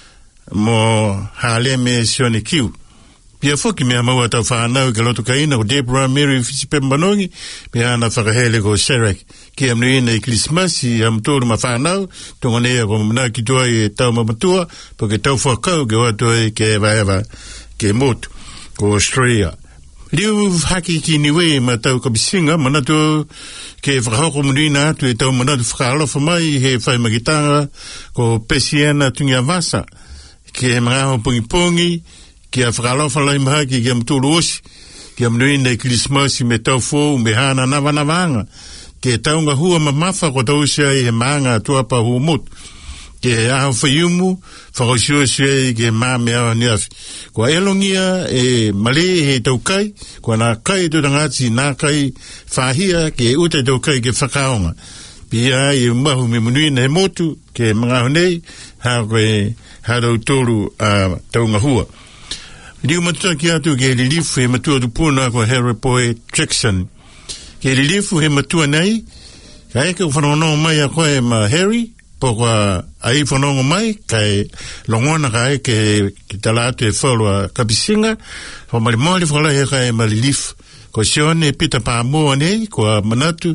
mo hale me sione kiu. Pia foki mea maua tau whanau ke loto kaina ko Deborah Mary Fisipembanongi me hana whakahele ko Serek. Ki amnuina i Christmasi am tōru ma whanau tonga nea ko mana ki toa i tau mamatua po ke tau whakau ke watua i ke ewa ewa ke motu ko Australia. Liu haki ki niwe ma tau kapisinga mana tō ke whakahoko munina atu e tau mana tu whakalofa mai he whai magitanga ko Pesiana tungia vasa ke mga ho pungi pungi ki a whakalofa lai mahaki ki am tōru osi ki amnuina i Christmasi me tau fōu me hana nawa nawanga ke taunga hua mamafa ko tau sia i he maanga tuapa hua mut. Ke aho whaiumu, whakausio sia i ke maa mea ni afi. Ko elongia e male he tau kai, ko nā kai tu tangati nā kai whahia ke uta tau kai ke whakaonga. Pia i mahu me munuina he motu ke mga honei, ha koe harau tōru a taunga hua. Liu matuta ki atu ke lilifu he matua tupuna ko Harry Boy Jackson. Ke lilifu he matua nei, ka eke whanongo mai a koe ma Harry, po kwa ai whanongo mai, kai longona ka eke ki talatu e whalua kapisinga, ho mali mali whala he kai ma lilifu. Ko sione pita pa mua nei, ko manatu,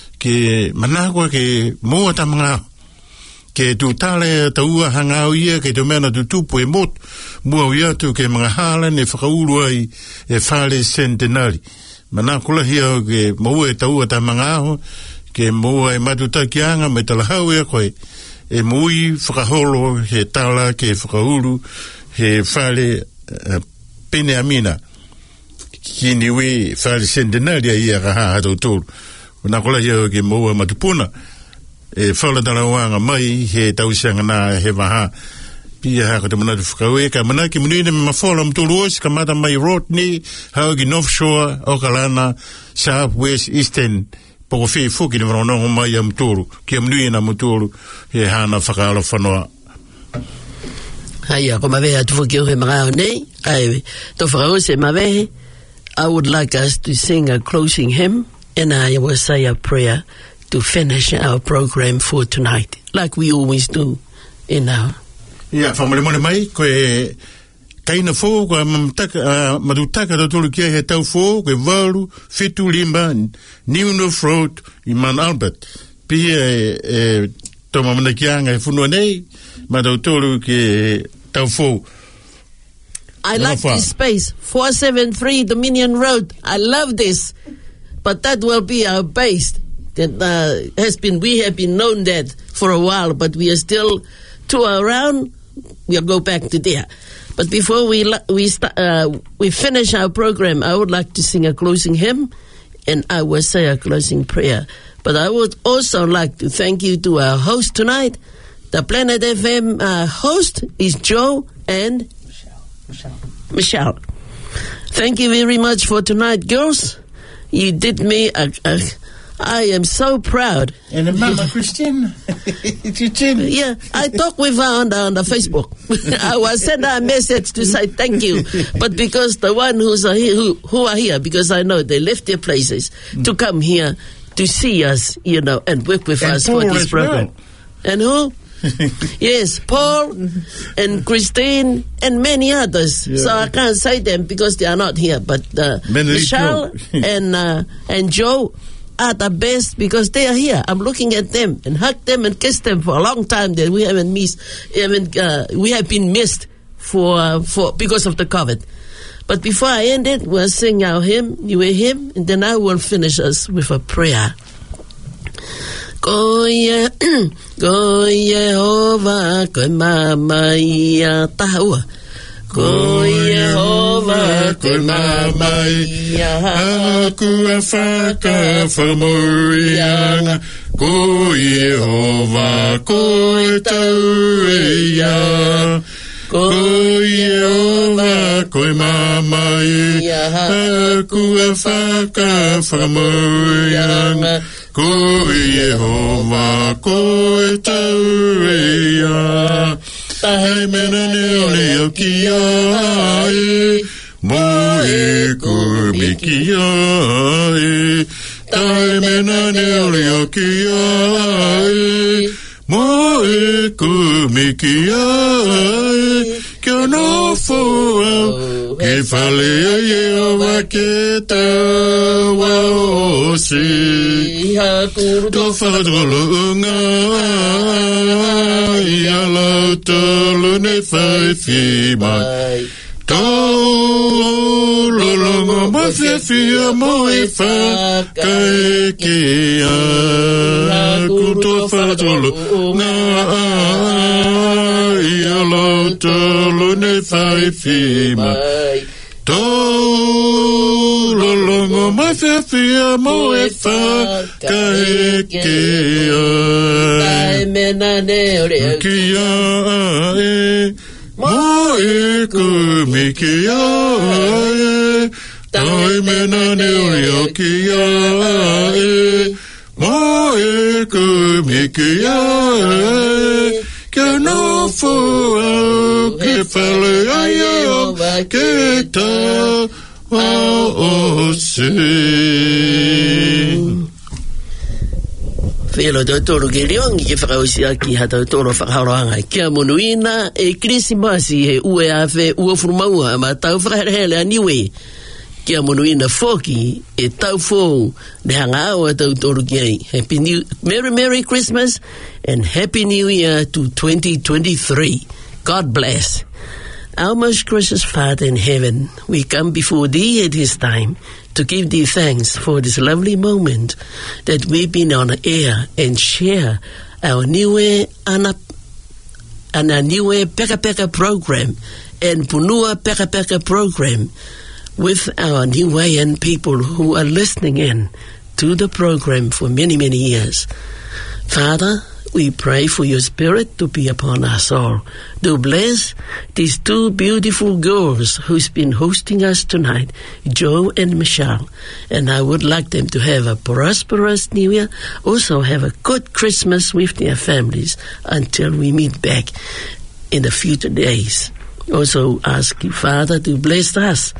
ke manakua ke mua tamanga. Ke tu tale taua hangau ia, ke tu mena tu tupu e mot, mua uiatu ke mga hala ne whakauru ai e whale centenari. Mana kula hia ke maua e taua ta mangaho, ke maua e matuta ki anga me talahau e koe, e mui whakaholo he tala ke whakauru he whale uh, pene amina. Ki niwe whale centenaria ia ka haa hatau tōru. Mana kula hia ke maua matupuna, e whale talawanga mai he tausianga nā he waha. Pia haka te manatu whakaue, ka manaki munine me mawhola mtulu osi, ka mata mai Rodney, hau ki North Shore, Okalana, South West Eastern, poko whi fuki ni whanongo mai a mtulu, ki a munine a mtulu, he hana whakaalo whanoa. Haia, ko mawea tu fuki uhe marao nei, ai, to whakaose mawehe, I would like us to sing a closing hymn, and I will say a prayer to finish our program for tonight, like we always do in our Ia, whamale mone mai, koe kaina fō, koe madutaka da tolu kia he tau fō, koe waru, fitu limba, New North Road, i Mount Albert. Pia e, e toma mana kianga e whunua nei, madau tolu ki tau fō. I like this space, four seventy-three Dominion Road. I love this. But that will be our base. That uh, has been, we have been known that for a while, but we are still tour around. We'll go back to there. But before we we start, uh, we finish our program, I would like to sing a closing hymn, and I will say a closing prayer. But I would also like to thank you to our host tonight. The Planet F M uh, host is Joe and Michelle. Michelle. Michelle. Thank you very much for tonight, girls. You did me a... a I am so proud. And the Mama Christine. Yeah, I talked with her on the, on the Facebook. I was send her a message to say thank you. But because the one who's are here, who, who are here, because I know they left their places mm. to come here to see us, you know, and work with and us Paul for this program. Well. And who? Yes, Paul and Christine and many others. Yeah. So I can't say them because they are not here. But uh, Michelle and uh, and Joe are the best because they are here. I'm looking at them and hug them and kiss them for a long time that we haven't missed, haven't, uh, we have been missed for, uh, for, because of the COVID. But before I end it, we'll sing our hymn, you a hymn, and then I will finish us with a prayer. Ko ye, ko Yehova, ko mama ia tahua. Ko Yehova, ko mama ia, aku a whaka whamurianga. Ko Yehova, ko tau ia. Ko Yehova, ko mama ia, aku a whaka whamurianga. ko Yehova ko e tau e a tahe mena ne ole o ki ai mo e ko miki ai tahe mena ne ole o ki ai mo e ko miki ai kia no fo ke fale a Yehova ke taua o si to whakatolo unga i alau tolo ne whaifi mai to lolongo ma whiawhia mo e whakai ke a kuto whakatolo unga i alau tolo ne whaifi mai to lolongo ma whiawhia mo e whakai ke a tai mena ne ore ki a e mo e ku mi ki a e tai mena ne ore ki a e mo e ku mi ki a e ke no fo ke fale a Yehova ke ta o se Whelo tau toro ke riongi ke whakausia ki ha tau toro whakaharoanga. Kia monuina e Krisimasi he ue awhe ua furumaua ma tau whakaherehele a niwe. Kia monuina foki e tau fōu ne hanga awa tau toro ki ai. Happy New, Merry Merry Christmas and Happy New Year to twenty twenty-three. God bless. Our most gracious Father in heaven, we come before Thee at this time to give Thee thanks for this lovely moment that we've been on air and share our Niue Ana and our Niue Peka Peka program and Punua Peka Peka program with our Niuean people who are listening in to the program for many, many years. Father, we pray for your spirit to be upon us all. To bless these two beautiful girls who's been hosting us tonight, Joe and Michelle. And I would like them to have a prosperous New Year, also have a good Christmas with their families until we meet back in the future days. Also ask you, Father, to bless us.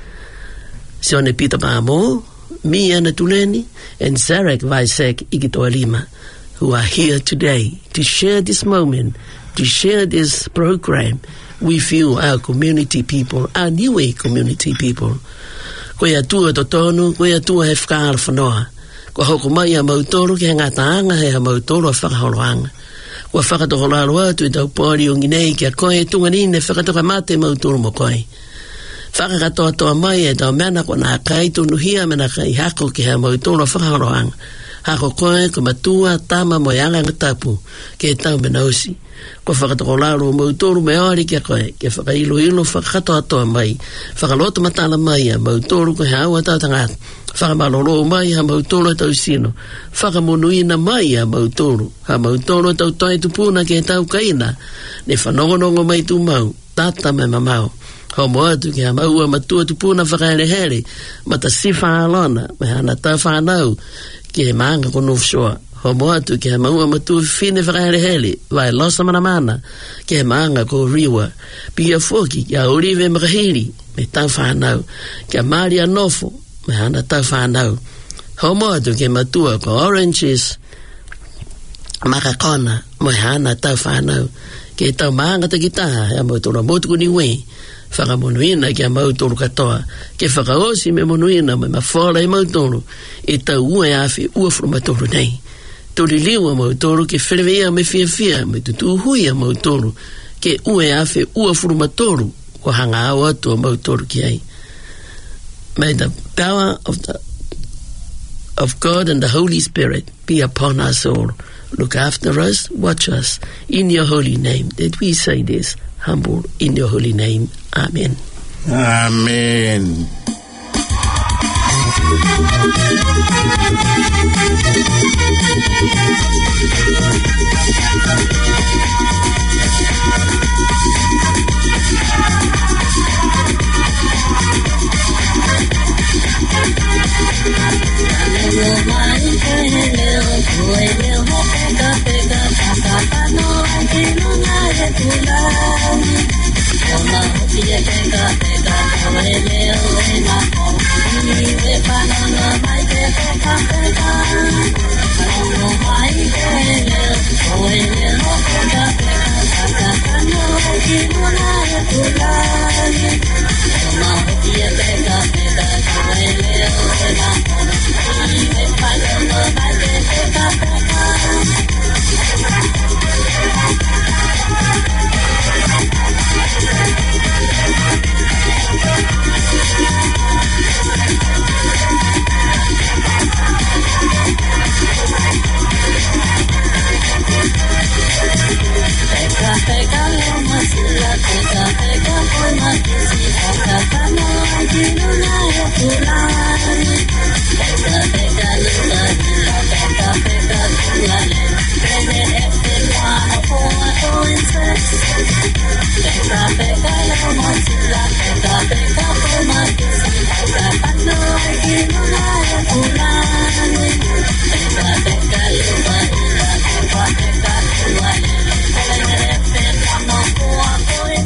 Sione Peter Bamo, me and Tuleni, and Zarek Vaisek Igitoalima, who are here today to share this moment, to share this program with you, our community people, our Niue community people. Koe atua to tonu, koe atua he whakaara whanoa. Ko hoko mai a mautoro ke ngataanga he a mautoro a whakaholoanga. Ko whakatoholaro atu e tau pōri o nginei kia koe tunganine whakatoka mate mautoro mo koe. Whakakatoa toa mai e tau mena ko nā kai tonu hia mena kai hako ke he a mautoro a whakaholoanga. Hako koe ko matua tama mo yanga ngatapu ke tau menausi. Ko whakatokolaro o mautoru me ori kia koe ke whakailo ilo whakato atoa mai. Whakaloto matala mai a mautoru ko he aua tau tangata. Whakamaloro mai ha mautoru tau sino. Whakamonuina mai a mautoru. Ha mautoru tau toi tupuna ke tau kaina. Ne whanongonongo mai tu mau. Tata me mamau. Ho moatu ki ha maua matua tupuna whakaelehere. Mata sifa alona. Me hana tau whanau. Ki he maanga kono fshoa. Ho moatu ki he maua matua fine whakahelehele. Vai losa mana mana. Ki he maanga ko riwa. Pia foki ki a orive makahiri. Me tau whanau. Ki a maari anofo. Me hana tau whanau. Ho moatu ki he matua ko oranges. Makakona. Me hana tau whanau. Ki tau maanga takitaha. He mautura motu kuni wei. Whakamonuina ki a mautoro katoa. Ke whakaosi me monuina me mawhora e mautoro. E tau ua e awhi ua furu mautoro nei. Tori liwa mautoro ke wherewea me fia fia me tutu hui a mautoro. Ke ua e awhi ua furu mautoro. Ko hanga au atu a mautoro ki ai. May the power of the of God and the Holy Spirit be upon us all. Look after us, watch us. In your holy name that we say this. Humble in your holy name. Amen. Amen. Hello, Peka, peka,